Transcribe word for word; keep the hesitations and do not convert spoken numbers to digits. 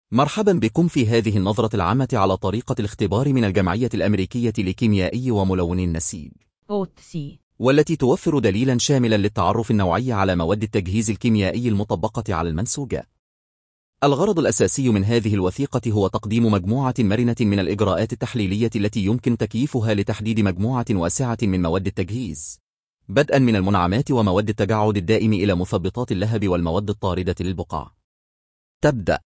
مرحبا بكم في هذه النظرة العامة على طريقة الاختبار من الجمعية الأمريكية لكيميائي وملون النسيج، أو تي سي، والتي توفر دليلا شاملا للتعرف النوعي على مواد التجهيز الكيميائي المطبقة على المنسوجات. الغرض الأساسي من هذه الوثيقة هو تقديم مجموعة مرنة من الإجراءات التحليلية التي يمكن تكييفها لتحديد مجموعة واسعة من مواد التجهيز، بدءا من المنعمات ومواد التجعد الدائم إلى مثبطات اللهب والمواد الطاردة للبقع. تبدأ